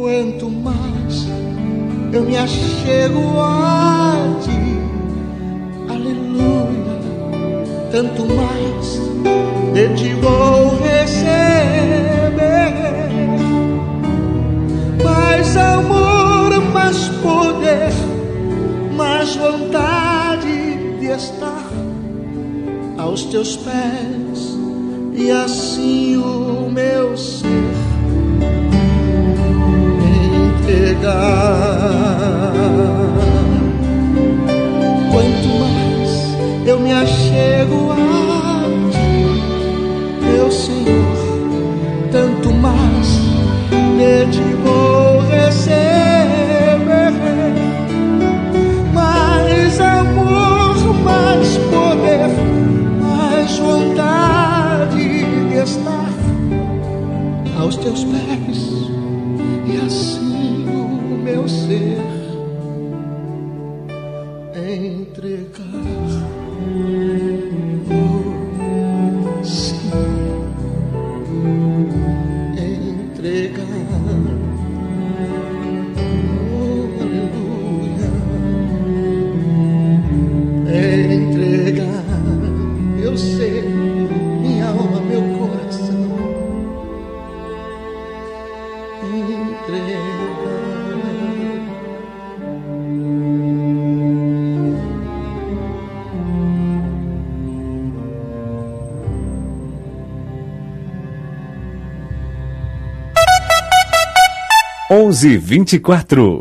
Quanto mais eu me achego a ti, aleluia, tanto mais de ti vou receber. Mais amor, mais poder, mais vontade de estar aos teus pés, e assim o meu ser entregar. Quanto mais eu me achego a ti, meu Senhor, tanto mais de ti vou receber. Mais amor, mais poder, mais vontade de estar aos teus pés, e assim o meu ser entregar. Oh, sim, entregar. Oh, aleluia. Entregar meu ser, minha alma, meu coração. Entregar. 11h24.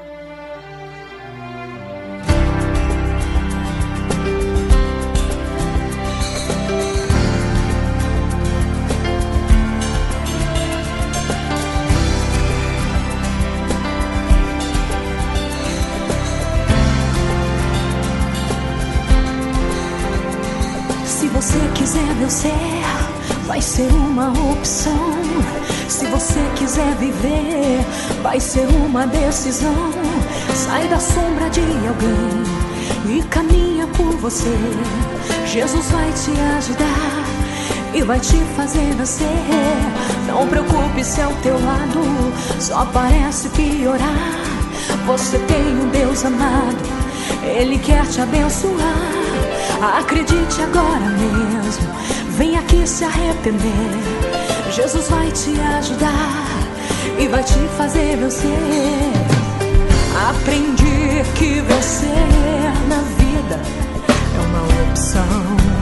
Se você quiser meu ser, vai ser uma opção. Se você quiser viver, vai ser uma decisão. Sai da sombra de alguém e caminha por você. Jesus vai te ajudar e vai te fazer nascer. Não preocupe se ao teu lado só parece piorar. Você tem um Deus amado, Ele quer te abençoar. Acredite agora mesmo, vem aqui se arrepender. Jesus vai te ajudar e vai te fazer vencer. Aprendi que vencer na vida é uma opção,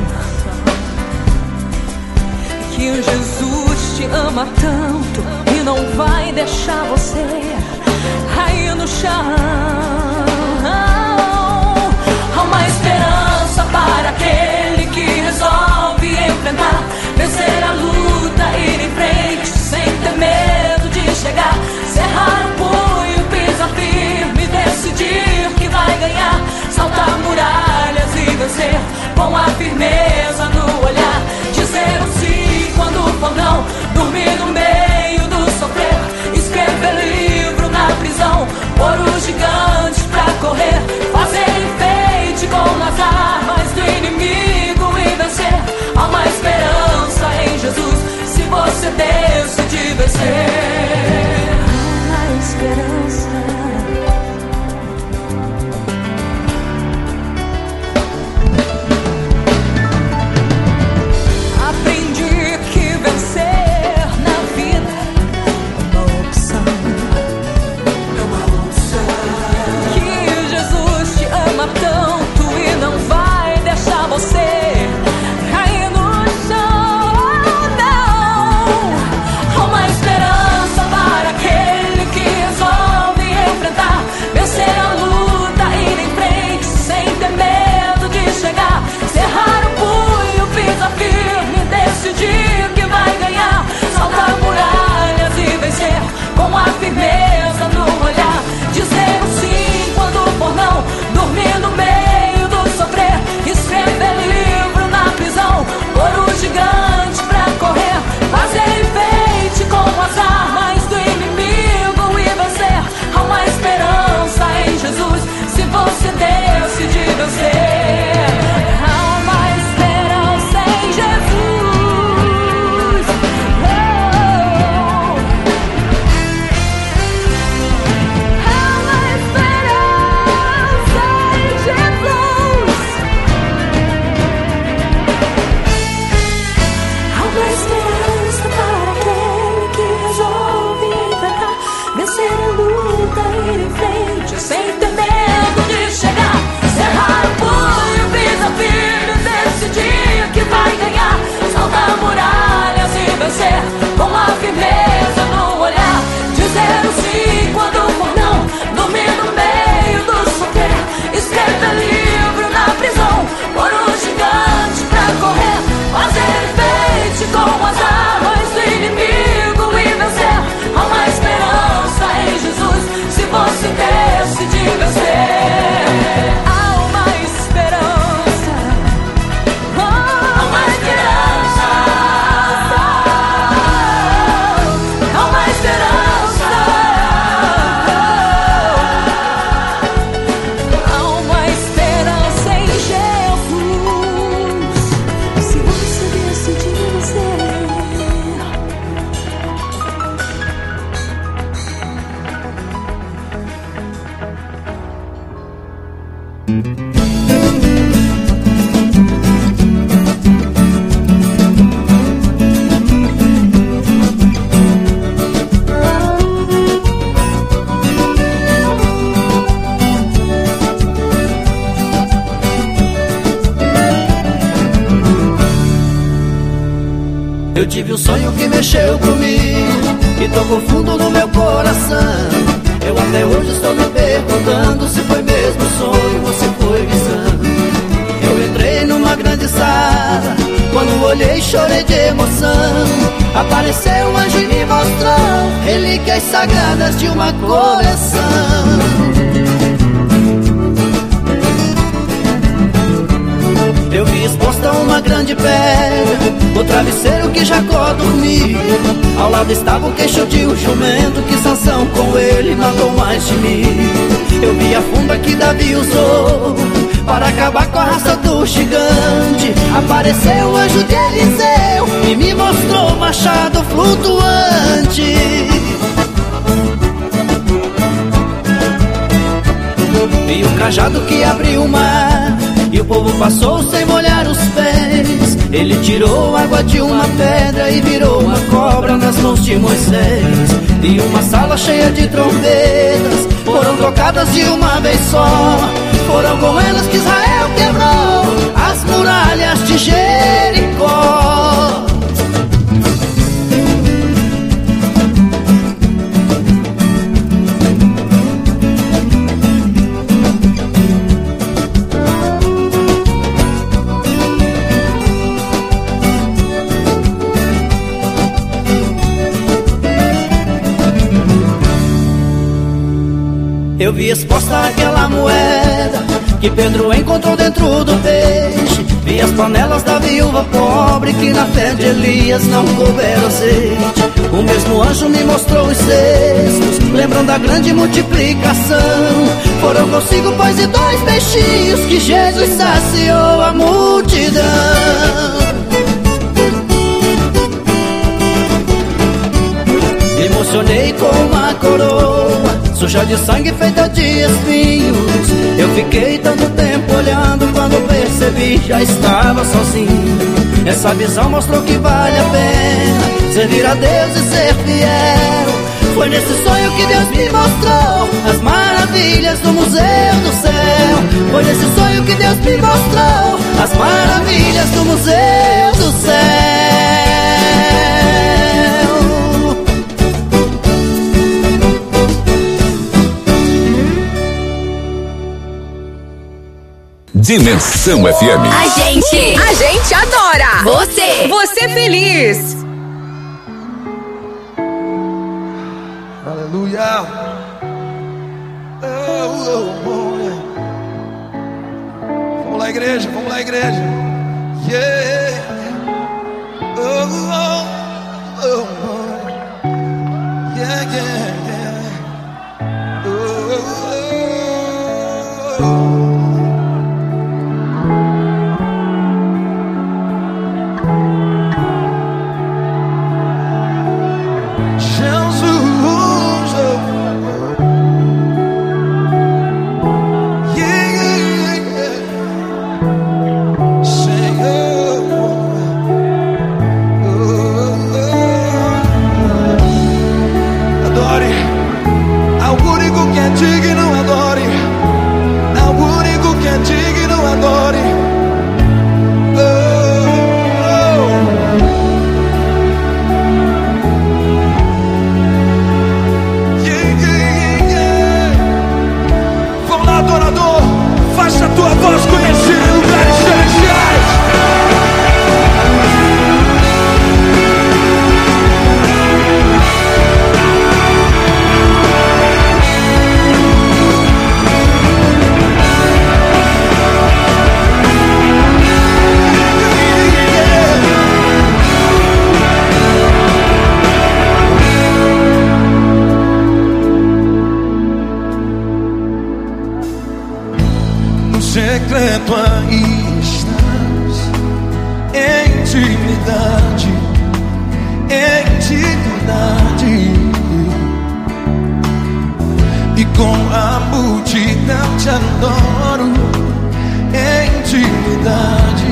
que Jesus te ama tanto e não vai deixar você cair no chão. Há uma esperança para aquele que resolve enfrentar, vencer a luta, ir em frente sem ter medo de chegar. Cerrar o punho, pisar firme, decidir que vai ganhar. Saltar muralhas e vencer com a firmeza no olhar. Dizer um sim quando for não, dormir no meio do sofrer. Escrever livro na prisão, pôr os gigantes pra correr. Fazer enfeite com as armas do inimigo. Eu tive um sonho que mexeu comigo e tocou fundo no meu coração. Eu até hoje estou me perguntando se foi mesmo sonho ou se foi visão. Eu entrei numa grande sala, quando olhei chorei de emoção. Apareceu um anjo e me mostrou relíquias sagradas de uma coleção. Eu vi exposta uma grande pedra, o travesseiro que Jacó dormia. Ao lado estava o queixo de um jumento que Sansão com ele matou mais de mim. Eu vi a funda que Davi usou para acabar com a raça do gigante. Apareceu o anjo de Eliseu e me mostrou o machado flutuante. Vi o cajado que abriu o mar e o povo passou sem molhar os pés. Ele tirou água de uma pedra e virou uma cobra nas mãos de Moisés. E uma sala cheia de trombetas foram tocadas de uma vez só. Foram com elas que Israel quebrou as muralhas de Jericó. Eu vi exposta aquela moeda que Pedro encontrou dentro do peixe. Vi as panelas da viúva pobre que na fé de Elias não couberam azeite. O mesmo anjo me mostrou os cestos, lembrando a grande multiplicação. Foram consigo pães e 2 peixinhos que Jesus saciou a multidão. Me emocionei com uma coroa suja de sangue feita de espinhos. Eu fiquei tanto tempo olhando, quando percebi já estava sozinho. Essa visão mostrou que vale a pena servir a Deus e ser fiel. Foi nesse sonho que Deus me mostrou as maravilhas do Museu do Céu. Foi nesse sonho que Deus me mostrou as maravilhas do Museu do Céu. Dimensão FM. A gente adora você feliz. Aleluia. Vamos lá, igreja, vamos lá, igreja. Yeah. Yeah, yeah, yeah. secreto aí estás, intimidade, intimidade. E com a multidão te adoro, intimidade,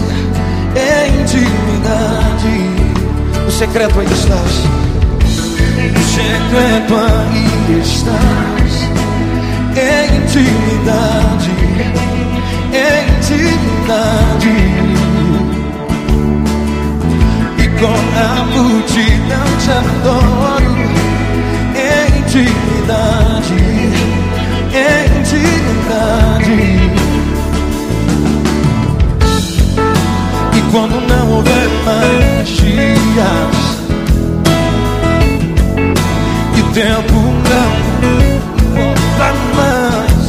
intimidade. O secreto aí estás, o secreto aí estás, intimidade, intimidade. E com a multidão te adoro. Intimidade, intimidade. E quando não houver mais dias e o tempo não volta mais,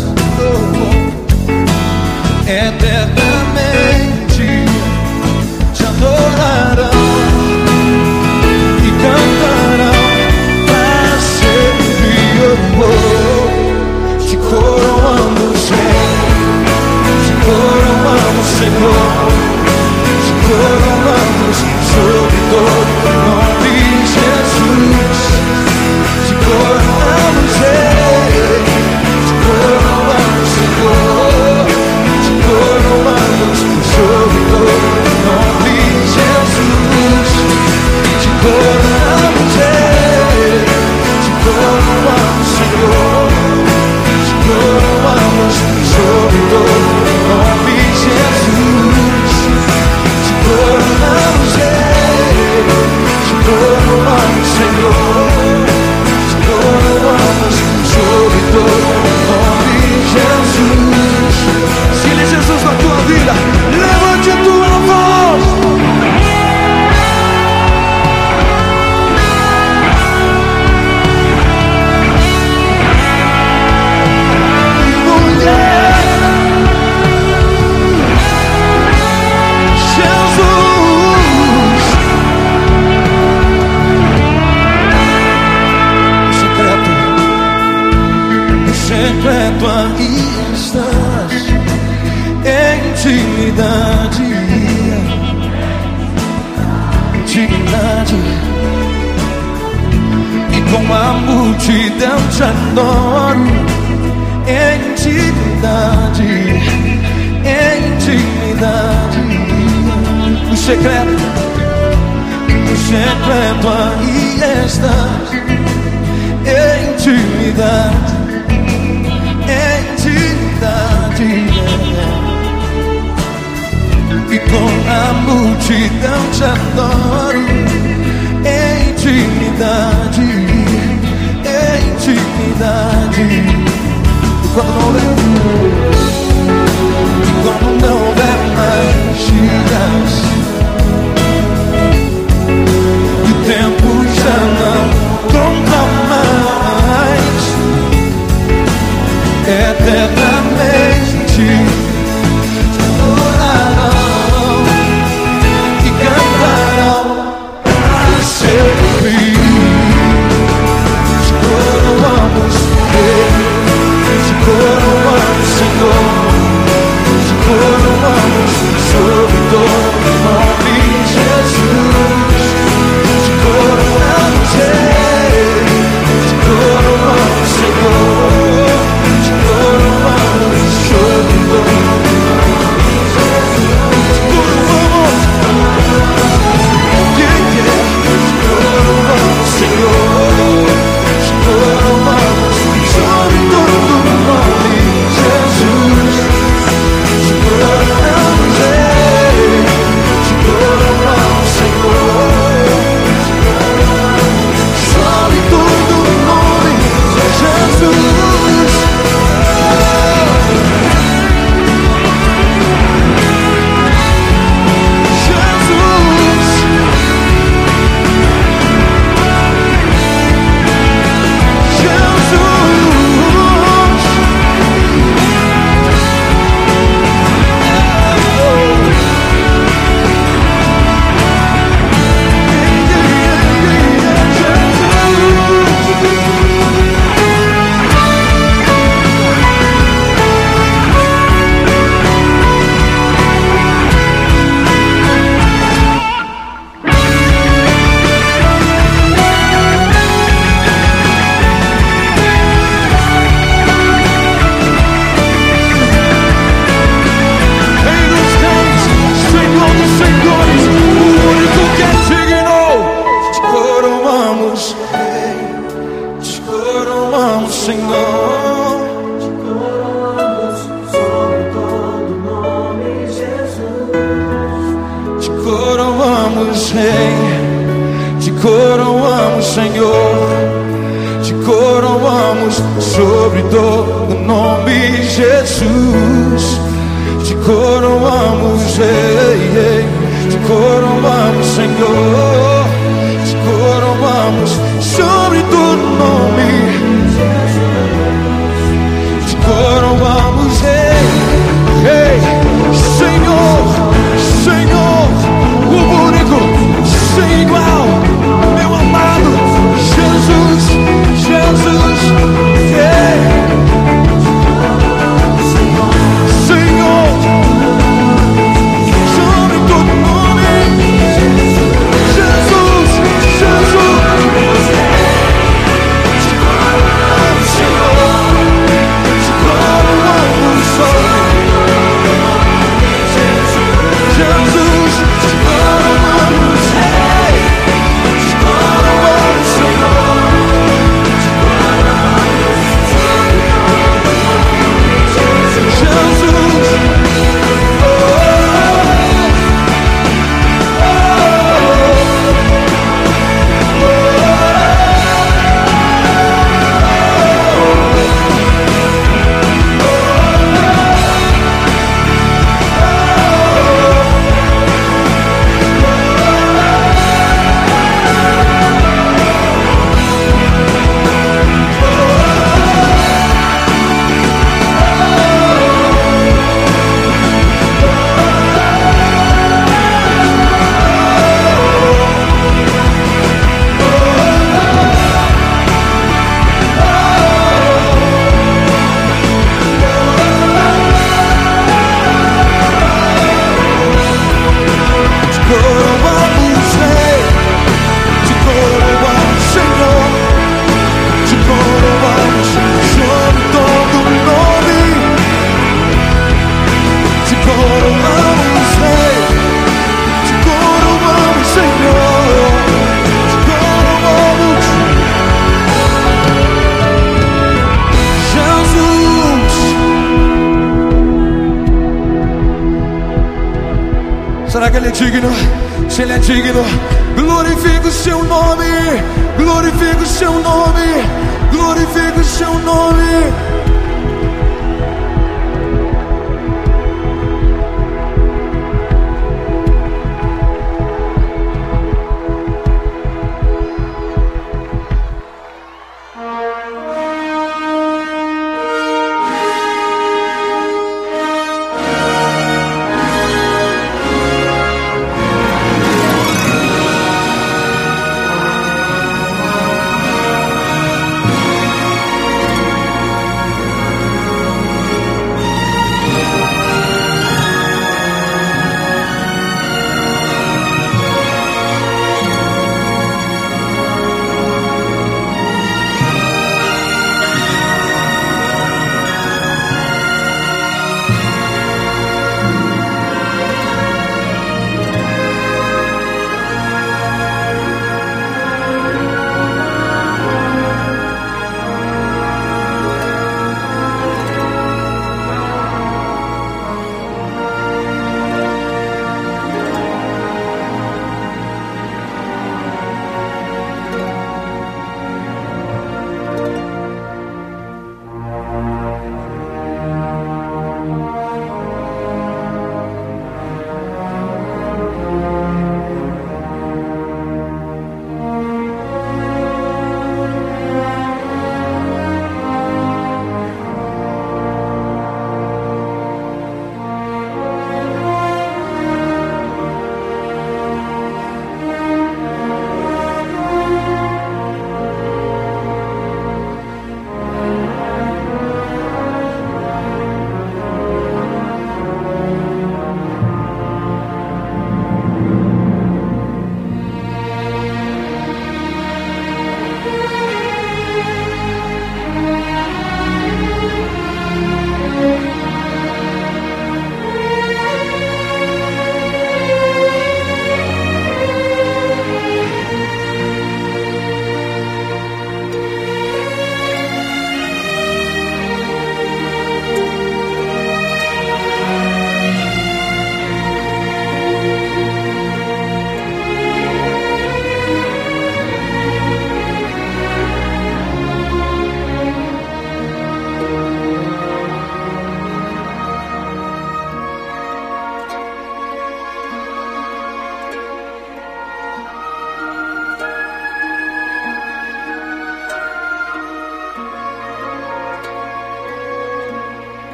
eternamente te adorarão e cantarão pra sempre. Te coroamos, Rei, te coroamos, Senhor, te coroamos sobre todo o nome de Jesus. Te coroamos, Rei, te coroamos, Senhor, te coroamos sobre todo o nome de Jesus. Te coroamos, Rei, te coroamos, Senhor, te coroamos sobre todo o nome de Jesus. Te coroamos, Rei, te coroamos, Senhor, te coroamos sobre todo o nome de Jesus. Se ele é Jesus na tua vida, levante a tua voz. Secreto aí estás, intimidade, intimidade. E com a multidão te adoro, intimidade, intimidade. O secreto aí estás, intimidade, intimidade. E com a multidão te adoro, intimidade, intimidade. E quando não houver mais dias e o tempo já não conta mais, eternamente te adorarão e cantarão pra sempre. Te coroamos, Rei, te coroamos, Senhor, te coroamos sobre todo o nome de Jesus. Te coroamos, Rei, te coroamos, Senhor, te coroamos sobre todo o nome de Jesus. Te coroamos, te coroamos, Senhor, te coroamos sobre todo o nome de Jesus. Te coroamos, Rei, te coroamos, Senhor, sobre todo o nome de Jesus. Senhor, te coroamos sobre todo o nome de Jesus. Te coroamos, Rei. coroamos, Senhor, te coroamos sobre todo o nome Jesus. Te coroamos, te coroamos, Senhor, te coroamos sobre todo o nome. Te coroamos, Senhor, Senhor, o único, sem igual, meu amado Jesus, Jesus, Senhor, sobre todo nome, Jesus, Jesus, te coroamos, Senhor, te coroamos, Senhor. Jesus, te coroamos, te coroamos, Senhor, te coroamos, Jesus, será que Ele é digno? Se Ele é digno, glorifica o seu nome, glorifica o seu nome, glorifica o seu nome.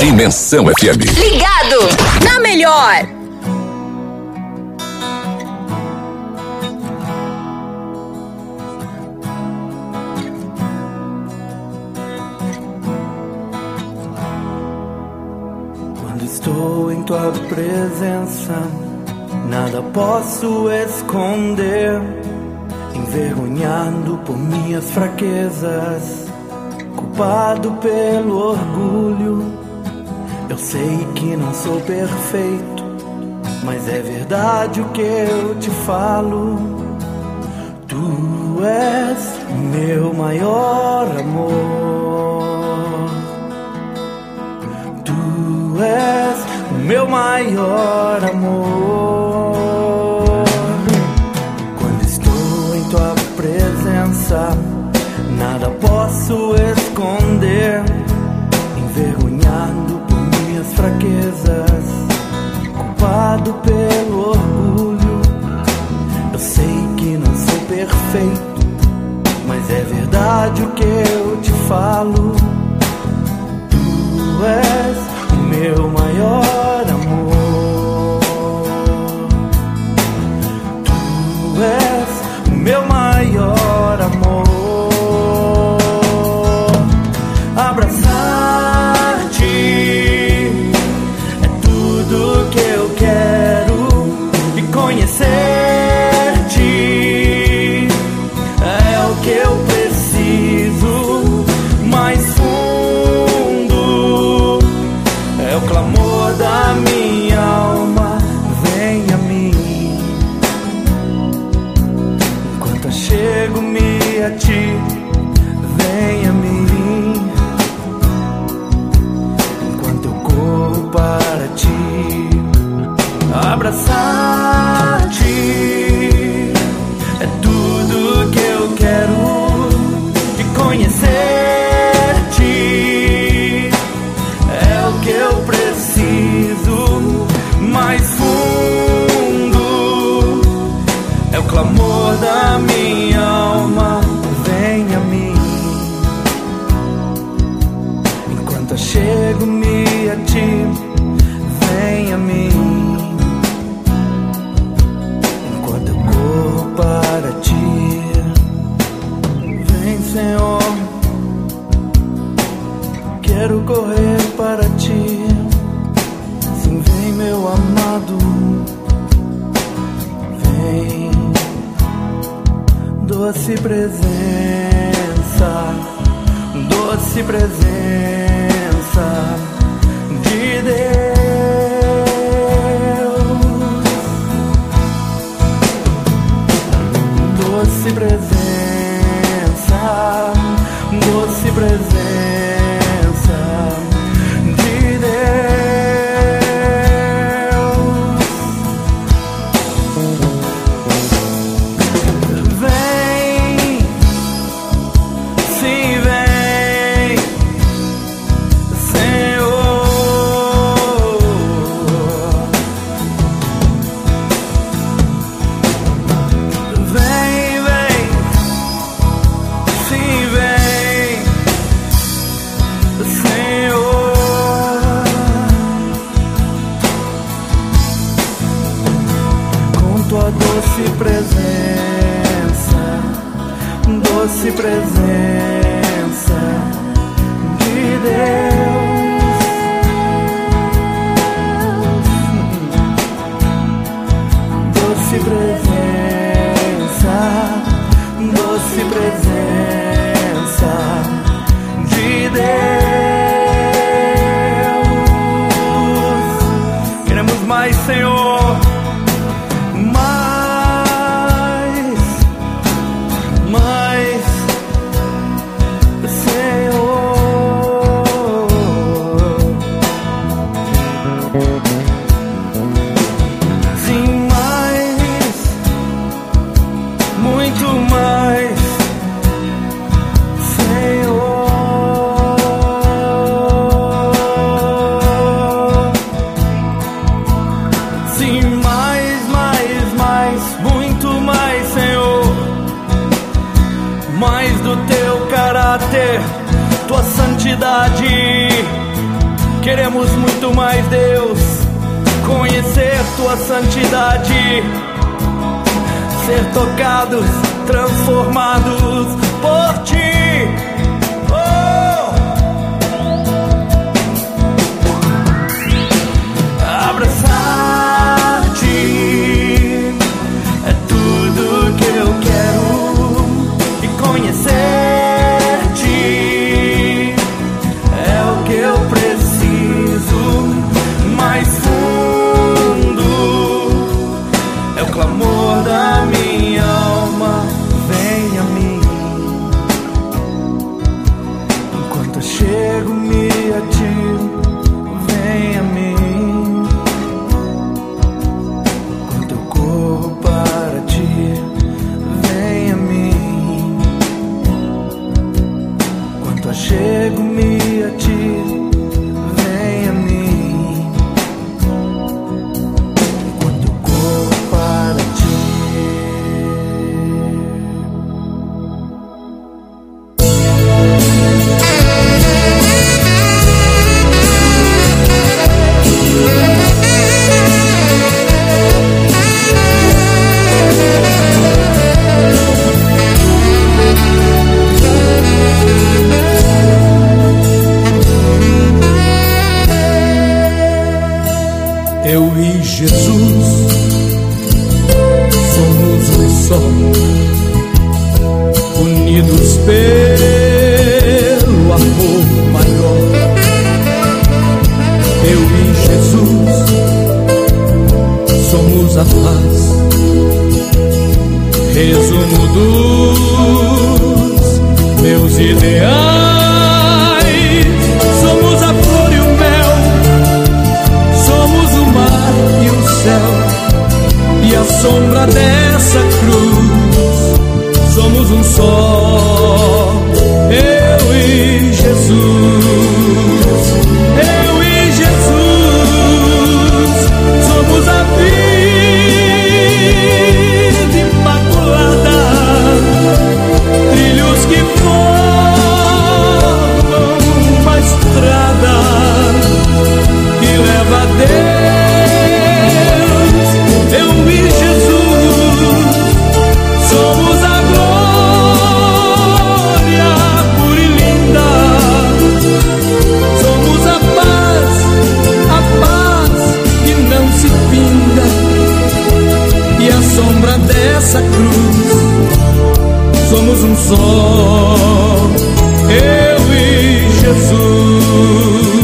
Dimensão FM. Ligado na melhor. Quando estou em tua presença, nada posso esconder. Envergonhado por minhas fraquezas, culpado pelo orgulho. Eu sei que não sou perfeito, mas é verdade o que eu te falo. Tu és o meu maior amor. Tu és o meu maior amor. Quando estou em tua presença, nada posso esconder. Envergonhado por minhas fraquezas, culpado pelo orgulho. Eu sei que não sou perfeito, mas é verdade o que eu te falo. Tu és o meu maior amor. Tu és o meu maior amor. Abraçar-te é tudo que eu quero, e conhecer-te é o que eu preciso. Mais fundo é o clamor da minha alma. Vem a mim, enquanto eu chego-me a ti. Vem a mim, enquanto eu corro para ti. Abraçar-te é tudo que eu quero, e conhecer-te é o que eu preciso. Mais fundo é o clamor da minha alma. Vem a mim, enquanto eu chego-me a ti. Vem a mim, enquanto eu corro para ti. Vem, Senhor, quero correr para ti. Sim, vem, meu amado. Vem, doce presença, doce presença de Deus. Doce presença, doce presença de Deus. Vem, sim, vem, Senhor. Vem, vem, sim, vem, Senhor. Com tua doce presença, doce presença de Deus. Doce presença, doce presença de Deus. Queremos mais, Senhor. Mais, Senhor. Sim, mais, muito mais, Senhor. Sim, mais, muito mais, Senhor. Mais do teu caráter, tua santidade, Queremos muito mais, Deus, conhecer tua santidade, ser tocados, transformados por ti. Abraçar-te é tudo que eu quero, e conhecer-te é o que eu preciso. Mais fundo é o clamor da minha alma. Vem a mim enquanto eu chego, me atiro. Vem a mim enquanto eu corro para ti. Vem a mim enquanto eu chego, me atiro. Vem a mim enquanto eu corro para ti. Eu e Jesus somos um só, unidos pelo amor maior. Eu e Jesus somos a paz, resumo dos meus ideais. Somos a flor e o mel, somos o mar e o céu, e a sombra dessa cruz. Somos um só, eu e Jesus. Eu e Jesus somos a vida imaculada, trilhos que formam uma estrada que leva a Deus. Eu e Jesus somos a glória pura e linda. Somos a paz que não se finda, e a sombra dessa cruz. Somos um só, eu e Jesus.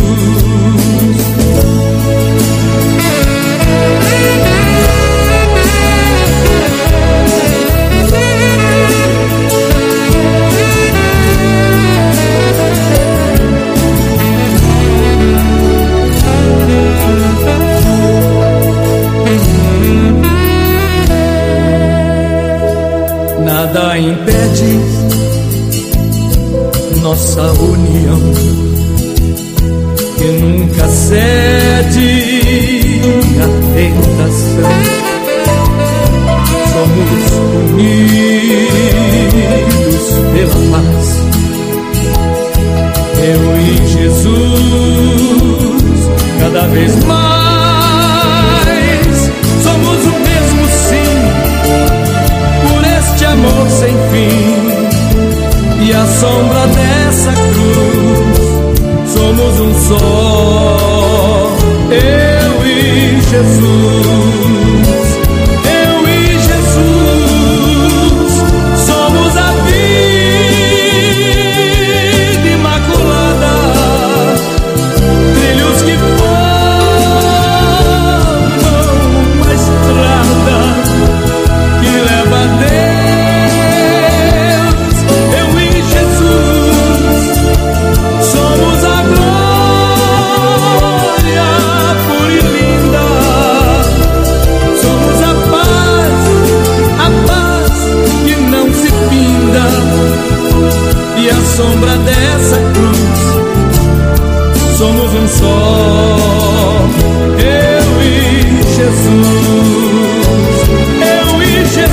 Nada impede nossa união, que nunca cede a tentação. Somos unidos pela paz, eu e Jesus, cada vez mais. Somos o mesmo, sim, por este amor sem fim, e a sombra dessa cruz. Somos um só, eu e Jesus. Eu e Jesus somos a vida imaculada, trilhos que formam uma estrada que leva a Deus. Eu e Jesus somos a glória pura e linda. Somos a paz que não se finda, e a sombra dessa cruz. Somos um só, eu e Jesus. Eu e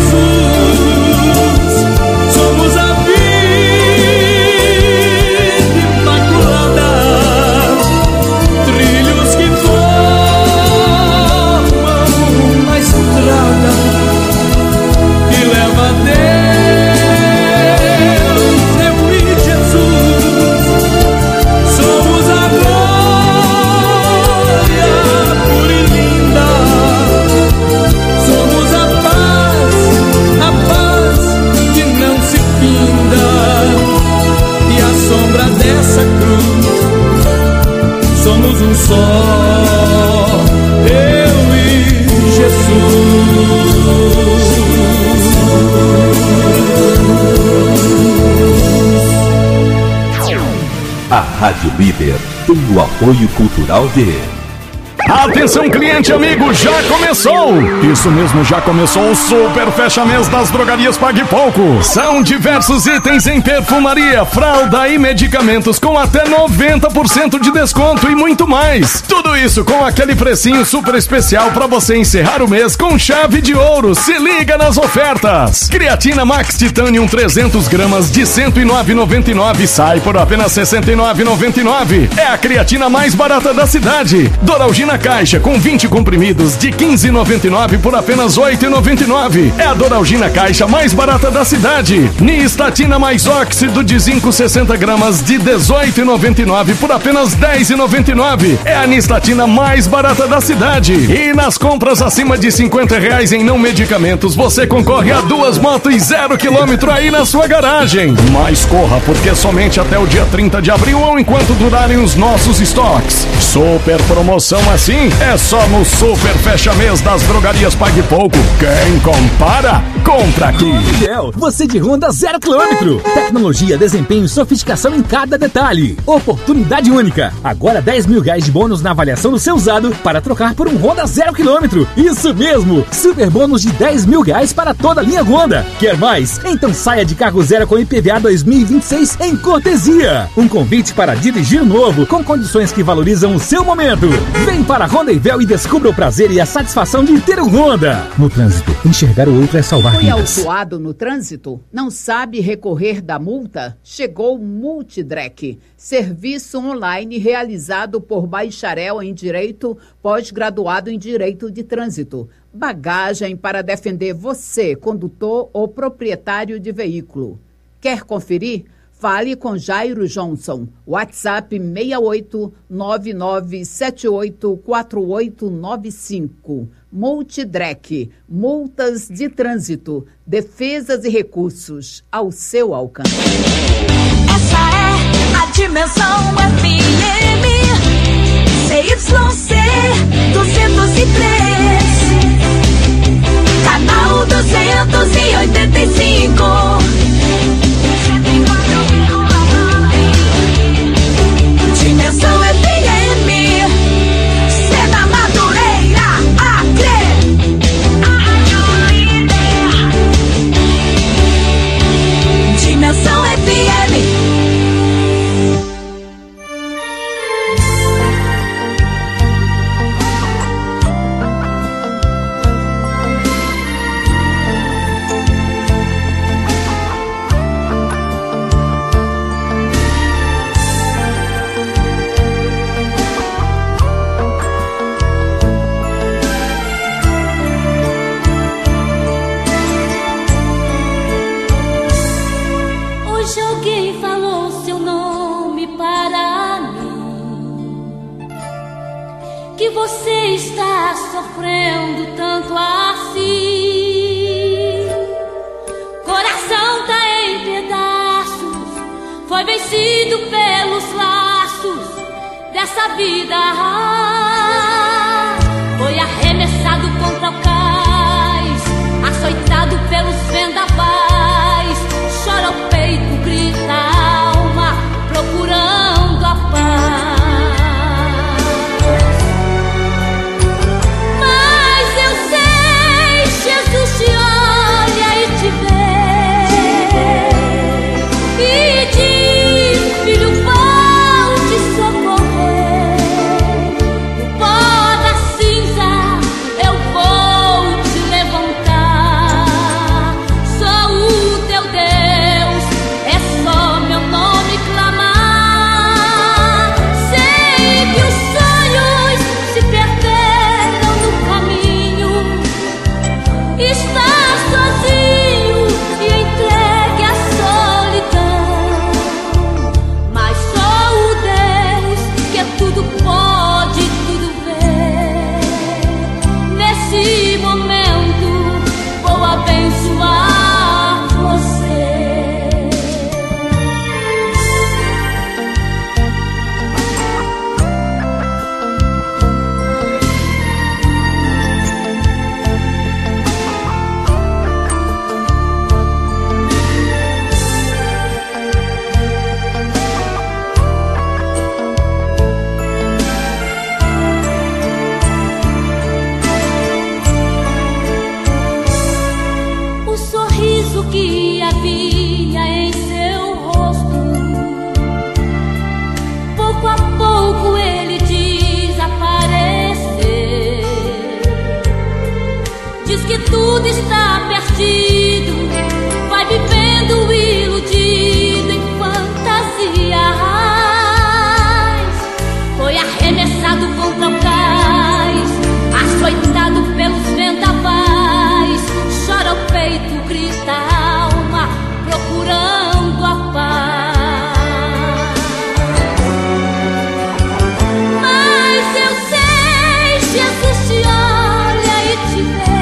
Jesus somos a vida imaculada, um só, eu e Jesus. A Rádio Líder tem o apoio cultural de... Atenção, cliente amigo, já começou! Isso mesmo, já começou o Super Fecha Mês das Drogarias Pague Pouco. São diversos itens em perfumaria, fralda e medicamentos com até 90% de desconto e muito mais. Tudo isso com aquele precinho super especial para você encerrar o mês com chave de ouro. Se liga nas ofertas! Creatina Max Titanium 300 gramas de R$ 109,99 sai por apenas R$ 69,99. É a creatina mais barata da cidade. Doralgina Caixa com 20 comprimidos de R$ 15,99 por apenas R$ 8,99. É a Doralgina Caixa mais barata da cidade. Nistatina mais óxido de zinco 60 gramas de R$ 18,99 por apenas R$ 10,99. É a Nistatina mais barata da cidade. E nas compras acima de R$ 50 em não medicamentos, você concorre a 2 motos 0 km aí na sua garagem. Mas corra, porque somente até o dia 30 de abril ou enquanto durarem os nossos estoques. Super promoção assim é só no Super Fecha Mês das Drogarias Pague Pouco. Quem compara, compra aqui. Miguel, você de Honda 0 km. Tecnologia, desempenho e sofisticação em cada detalhe. Oportunidade única. Agora R$10.000 de bônus na avaliação do seu usado para trocar por um Honda 0 km. Isso mesmo, super bônus de R$10.000 para toda a linha Honda. Quer mais? Então saia de carro zero com IPVA 2026 em cortesia. Um convite para dirigir novo com condições que valorizam o seu momento. Vem para Honda Ivel e descubra o prazer e a satisfação de ter um Honda. No trânsito, enxergar o outro é salvar vidas. Foi autuado no trânsito? Não sabe recorrer da multa? Chegou o Multidrec, serviço online realizado por bacharel em Direito, pós-graduado em Direito de Trânsito. Bagagem para defender você, condutor ou proprietário de veículo. Quer conferir? Fale com Jairo Johnson. WhatsApp 6899784895. Multidrec, multas de trânsito, defesas e recursos ao seu alcance. Essa é a Dimensão FM, CYC 203, canal 285. Dimensão FM, Seda Madureira, Acre. Dimensão FM. Você está sofrendo tanto assim. Coração tá em pedaços, foi vencido pelos laços dessa vida. Foi arremessado contra o cais, açoitado pelos vendavais. Chora o peito, grita a alma, procurando a paz. Jesus te olha e te vê e diz: filho, volte socorrer. No pó da cinza eu vou te levantar. Sou o teu Deus, tudo está perdido, vai vivendo iludido em fantasias. Foi arremessado contra o cais, açoitado pelos vendavais, chora o peito, grita a alma, procurando a paz. Mas eu sei, Jesus te olha e te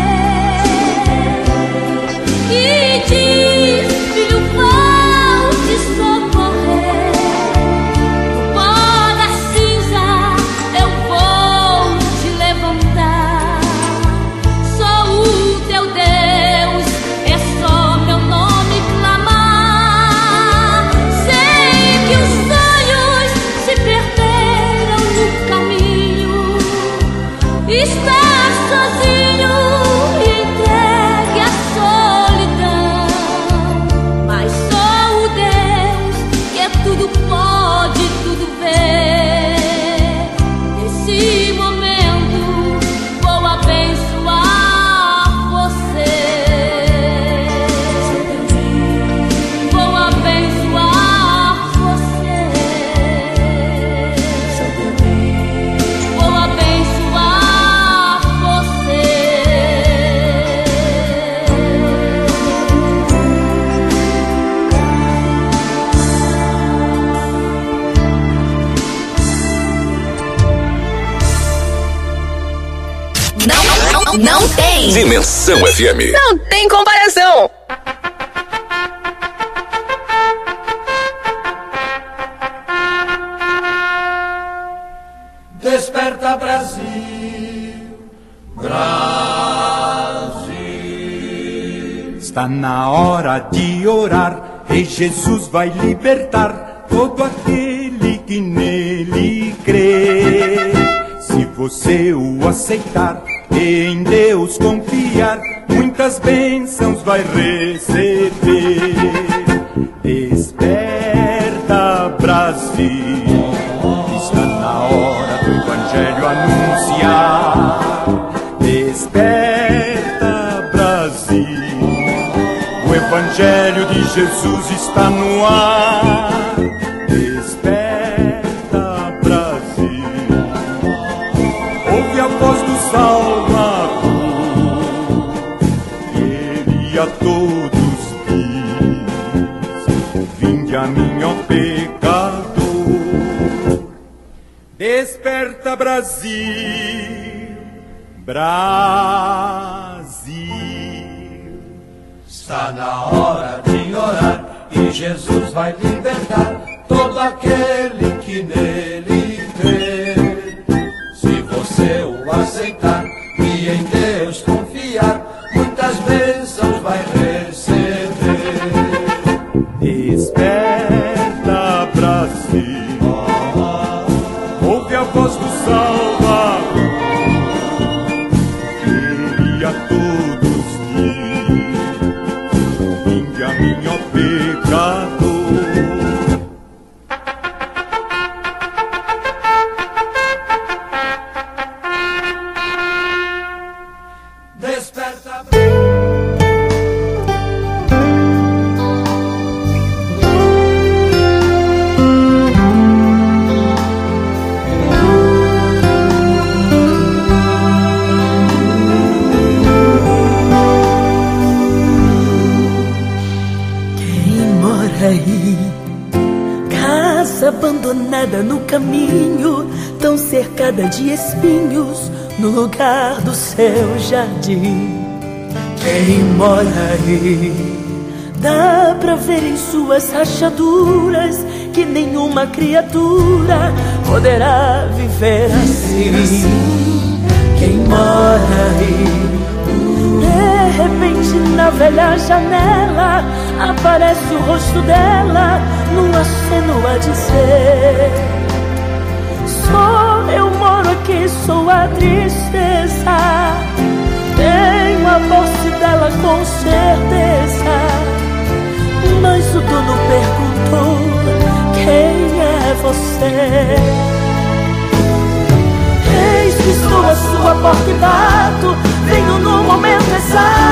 vê, e diz: filho, vou te socorrer. No pó da cinza eu vou te levantar. Sou o teu Deus, é só meu nome clamar. Sei que os sonhos se perderam no caminho, está sozinho, entregue à solidão. Mas sou o Deus que tudo pode, tudo vê. Nesse momento vou abençoar você. Vou abençoar você. Vou abençoar você. Não tem. Dimensão FM. Não tem comparação. Desperta, Brasil, Brasil. Está na hora de orar, e Jesus vai libertar todo aquele que nele crê. Se você o aceitar e em Deus confiar, muitas bênçãos vai receber. Desperta, Brasil, está na hora do Evangelho anunciar. Desperta, Brasil, o Evangelho de Jesus está no ar. Desperta, Brasil, ouve a voz do Salvador, e Ele a todos diz: vinde a mim, ó pecador. Desperta, Brasil, Brasil. Está na hora de orar, e Jesus vai libertar todo aquele que nele crê. Se você o aceitar e em Deus confiar, muitas bênçãos vai receber. Desperta, Brasil, ouve a voz do Salvador, Ele a todos diz: vinde a mim, ó pecador. Desperta, aí, casa abandonada no caminho, tão cercada de espinhos, no lugar do seu jardim. Quem mora aí, dá pra ver em suas rachaduras que nenhuma criatura poderá viver assim. Quem mora aí, de repente na velha janela aparece o rosto dela num aceno a dizer: só eu moro aqui, sou a tristeza. Tenho a posse dela com certeza. Mas o dono perguntou: quem é você? Eis que estou à sua porta e bato, venho no momento exato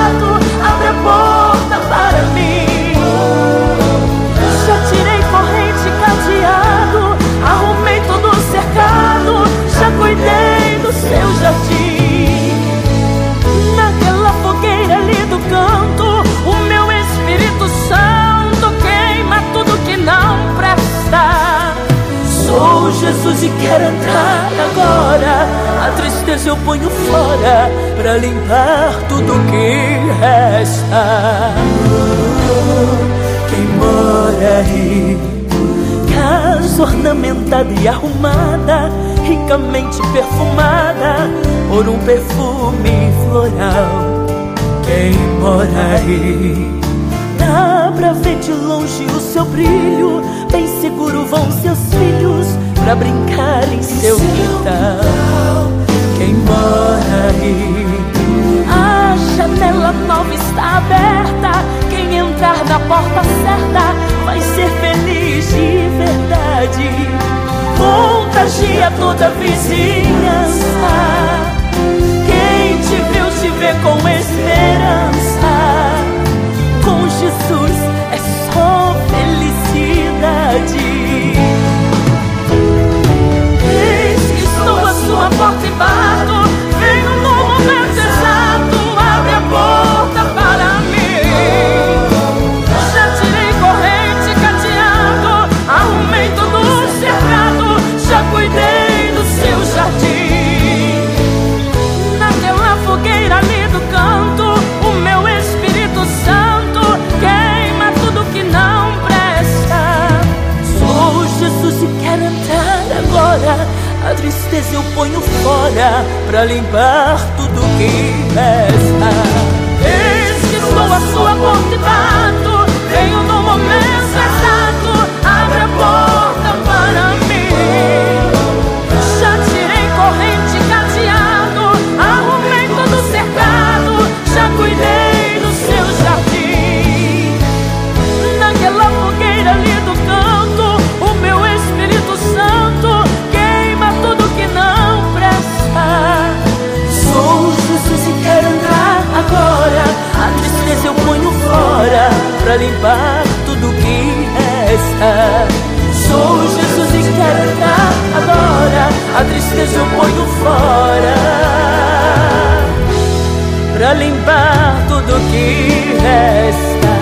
Sou Jesus e quero entrar agora. A tristeza eu ponho fora pra limpar tudo que resta. Quem mora aí, casa ornamentada e arrumada, ricamente perfumada por um perfume floral. Quem mora aí, dá pra ver de longe o seu brilho. Bem seguro vão seus filhos pra brincar em seu quintal. Quem mora aí, a janela nova está aberta. Quem entrar na porta certa vai ser feliz de verdade. Contagia toda a vizinhança. Quem te viu te vê com esperança. Com Jesus é só felicidade. Eis que estou à sua porta e bato. Venho no momento exato, abre a porta para mim. Já tirei corrente, cadeado, arrumei tudo cercado, já cuidei do seu jardim. Naquela fogueira ali do canto, o meu Espírito Santo queima tudo que não presta. Sou Jesus e quero entrar agora. A tristeza eu ponho fora pra limpar tudo que resta. Eis que estou à sua porta e bato. Venho no momento exato, abre a porta para mim. Já tirei corrente, cadeado, arrumei todo cercado, já cuidei do seu jardim. Naquela fogueira ali do canto, o meu Espírito Santo queima tudo que não presta. Sou Jesus e quero entrar agora. A tristeza eu ponho fora pra limpar tudo que resta. Sou Jesus e quero entrar agora. A tristeza eu ponho fora pra limpar tudo que resta.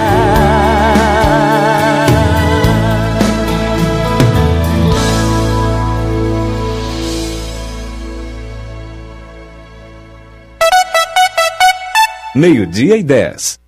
Meio-dia e 10.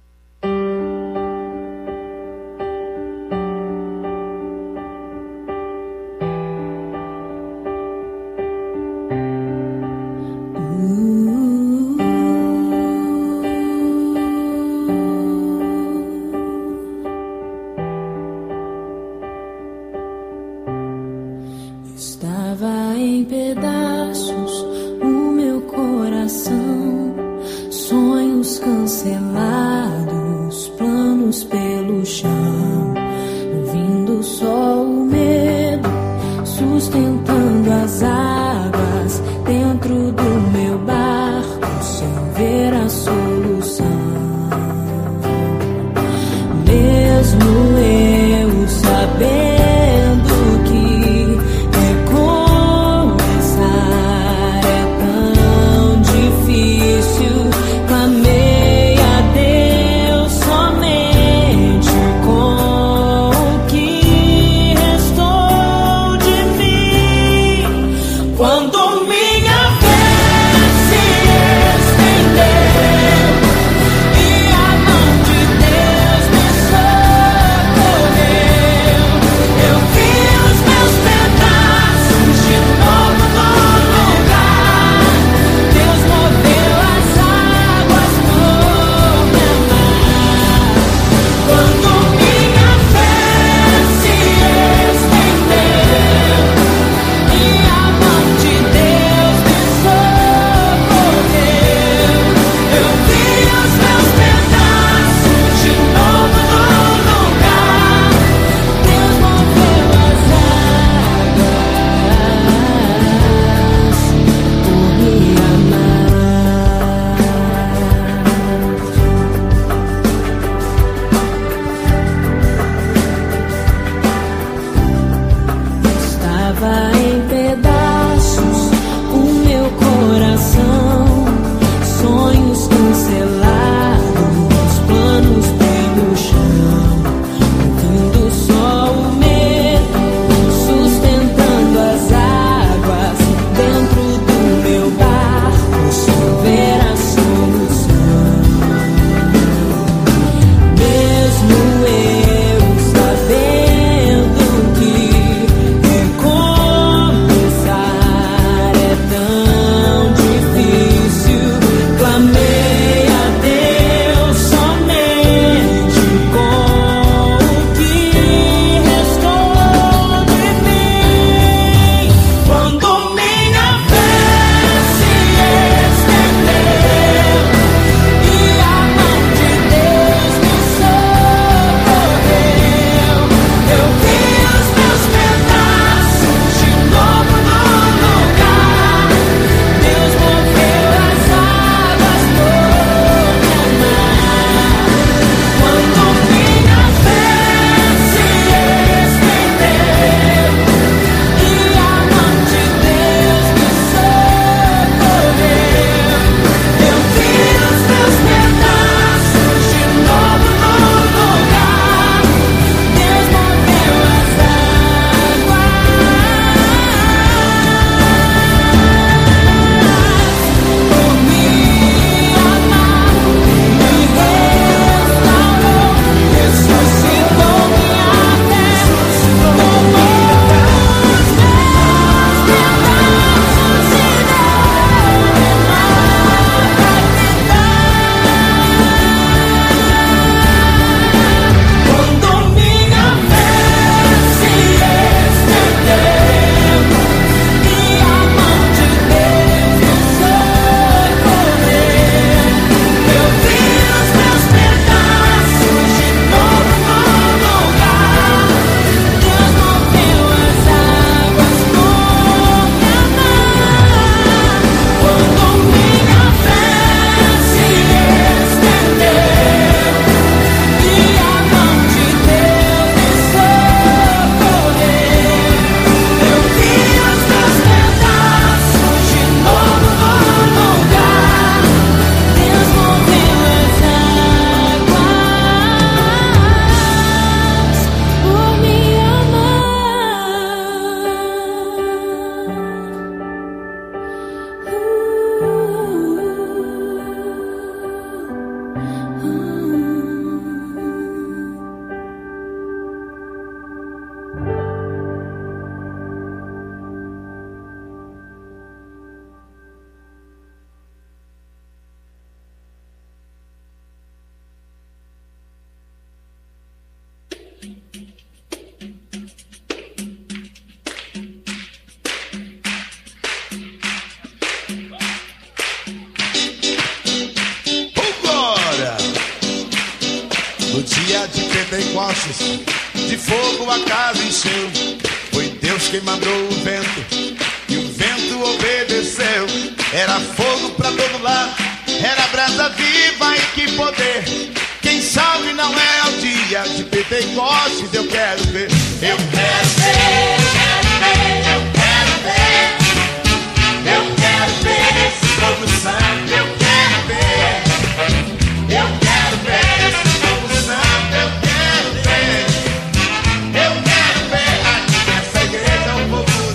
Estava em pedaços o meu coração, sonhos cancelados, planos pelo chão, ouvindo só o medo, sustentando as águas dentro do meu barco, sem ver a solução. Mesmo eu sabendo que recomeçar é tão difícil, clamei a Deus somente com o que restou de mim. Quando minha fé se estendeu e a mão de Deus me socorreu, eu vi os meus pedaços de novo no lugar. Deus moveu as águas por me amar. Quando minha fé se estendeu e a mão de Deus me socorreu, eu vi os meus pedaços de novo no lugar. Deus moveu as águas por me amar. Estava em pedaços o meu coração, sonhos cancelados, planos pelo chão, ouvindo só o medo, sustentando dia de Pentecostes, de fogo a casa encheu. Foi Deus quem mandou o vento, e o vento obedeceu. Era fogo pra todo lado, era brasa viva e que poder. Quem sabe não é o dia de Pentecostes, eu quero ver. Eu quero ver, eu quero ver, eu quero ver esse fogo santo, eu quero ver. Eu quero ver esse fogo santo, eu quero ver. Eu quero ver aqui nessa igreja o povo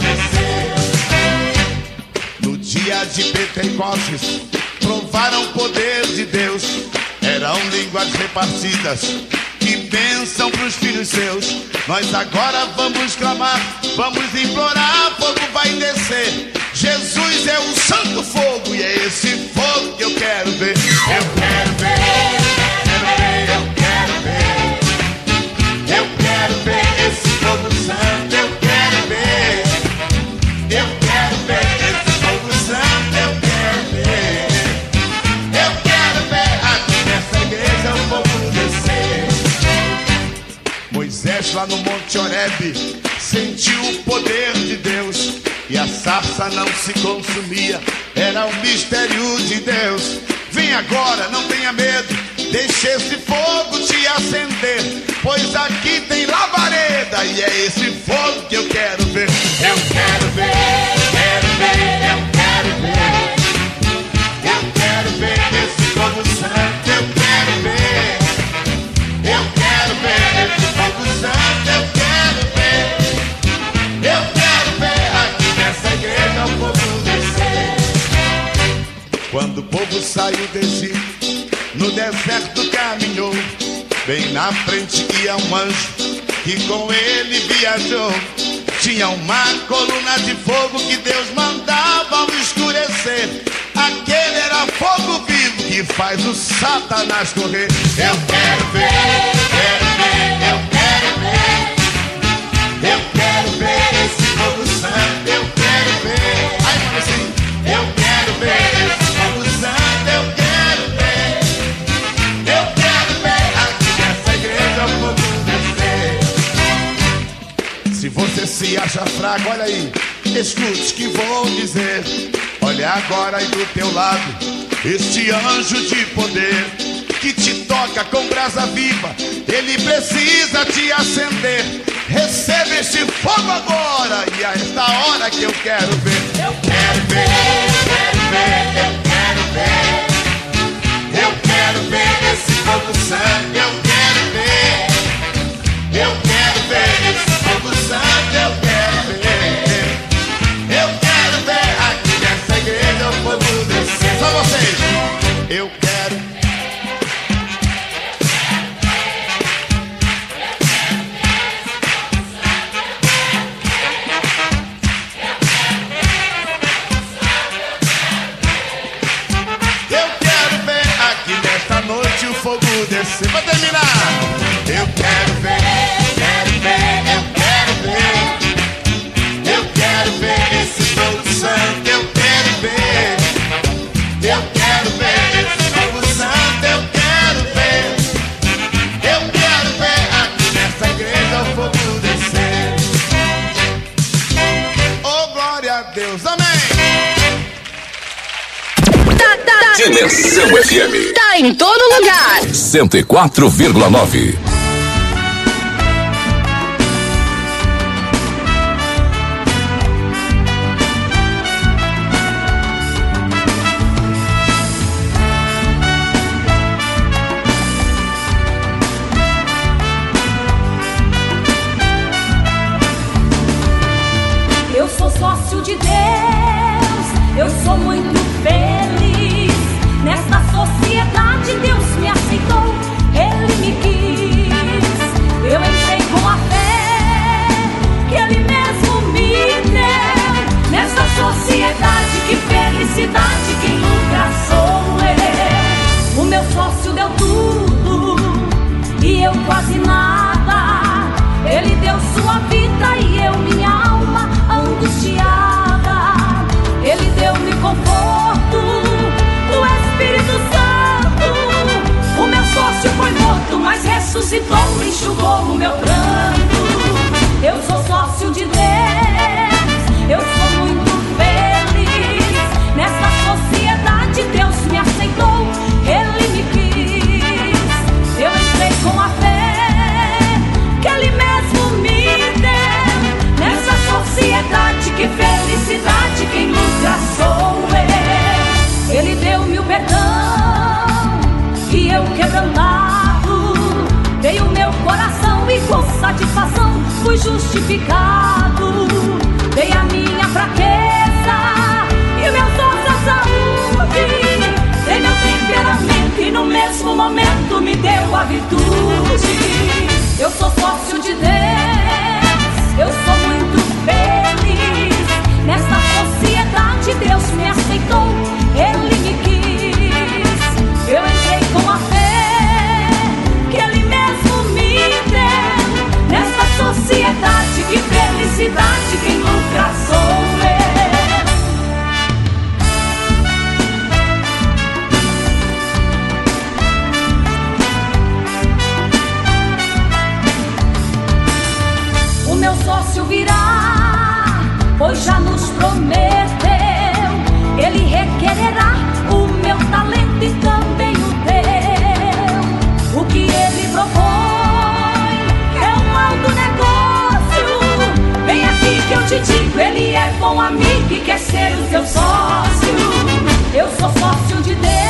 descer. No dia de Pentecostes, provaram o poder de Deus. Eram línguas repartidas, que bênção pros filhos seus. Nós agora vamos clamar, vamos implorar, fogo vai descer. Jesus é o santo fogo e é esse fogo que eu quero ver. Eu quero ver, eu quero ver. Eu quero ver esse fogo santo, eu quero ver. Eu quero ver esse fogo santo, eu quero ver. Eu quero ver aqui nessa igreja o fogo descer. Moisés lá no Monte Horebe sentiu o poder de Deus, e a sarça não se consumia, era um mistério de Deus. Vem agora, não tenha medo, deixa esse fogo te acender, pois aqui tem labareda e é esse fogo que eu quero ver. Eu quero ver, quero ver, eu quero ver. Eu quero ver esse fogo santo, eu quero ver. Eu quero ver esse fogo santo, eu quero ver. Eu quero ver aqui nessa igreja o povo descer. Quando o povo saiu do Egito, no deserto caminhou, bem na frente ia um anjo que com ele viajou. Tinha uma coluna de fogo que Deus mandava ao escurecer. Aquele era fogo vivo que faz o Satanás correr. Eu quero ver, quero ver, eu quero ver. Eu quero ver esse fogo santo, eu quero ver. Aí fala assim, eu quero ver esse fogo santo, eu quero ver. Eu quero ver aqui nessa igreja o fogo descer. Se você se acha fraco, olha aí, escute que vou dizer. Olha agora aí do teu lado, este anjo de poder que te toca com brasa viva, ele precisa te acender. Receba este fogo agora, e a esta hora que eu quero ver. Eu quero ver, quero ver, eu quero ver. Eu quero ver esse fogo santo, eu quero ver. Eu quero ver esse fogo santo, eu quero ver. Eu quero ver aqui nessa igreja o povo descer. Só vocês. Eu quero. Noite o fogo descer. Vou terminar. Eu quero ver, quero ver, eu quero ver. Eu quero ver esse fogo santo, eu quero ver. Eu quero ver esse fogo santo, eu quero ver. Eu quero ver aqui nessa igreja o fogo descer. Oh, glória a Deus, amém. Dimensão FM. Tá em todo lugar. 104,9. Eu sou sócio de Deus, eu sou muito feliz. Nesta sociedade Deus me aceitou, Ele me quis. Eu entrei com a fé que Ele mesmo me deu. Nesta sociedade, que felicidade, quem nunca sou eu. O meu sócio deu tudo e eu quase nada. Ele deu sua vida e eu minha alma angustiada. Ele deu-me conforto acabou o meu pranto. Eu sou sócio de Deus, eu sou muito feliz. Nessa sociedade Deus me aceitou, Ele me quis. Eu entrei com a fé que Ele mesmo me deu. Nessa sociedade, que felicidade, quem lucra sou eu. Ele deu-me o perdão e eu quebrantado dei o meu coração e com satisfação fui justificado. Dei a minha fraqueza e meus dons a saúde. Dei meu temperamento e no mesmo momento me deu a virtude. Eu sou sócio de Deus, eu sou muito feliz. Nessa sociedade Deus me aceitou, Ele me quis. Eu entrei com a fé que Ele mesmo me deu. Nessa sociedade, que felicidade, quem lucra sou eu. O meu sócio virá, pois já nos prometeu. Ele requererá o meu talento e também o teu. O que ele propõe é um alto negócio. Vem aqui que eu te digo, ele é bom amigo e quer ser o seu sócio. Eu sou sócio de Deus.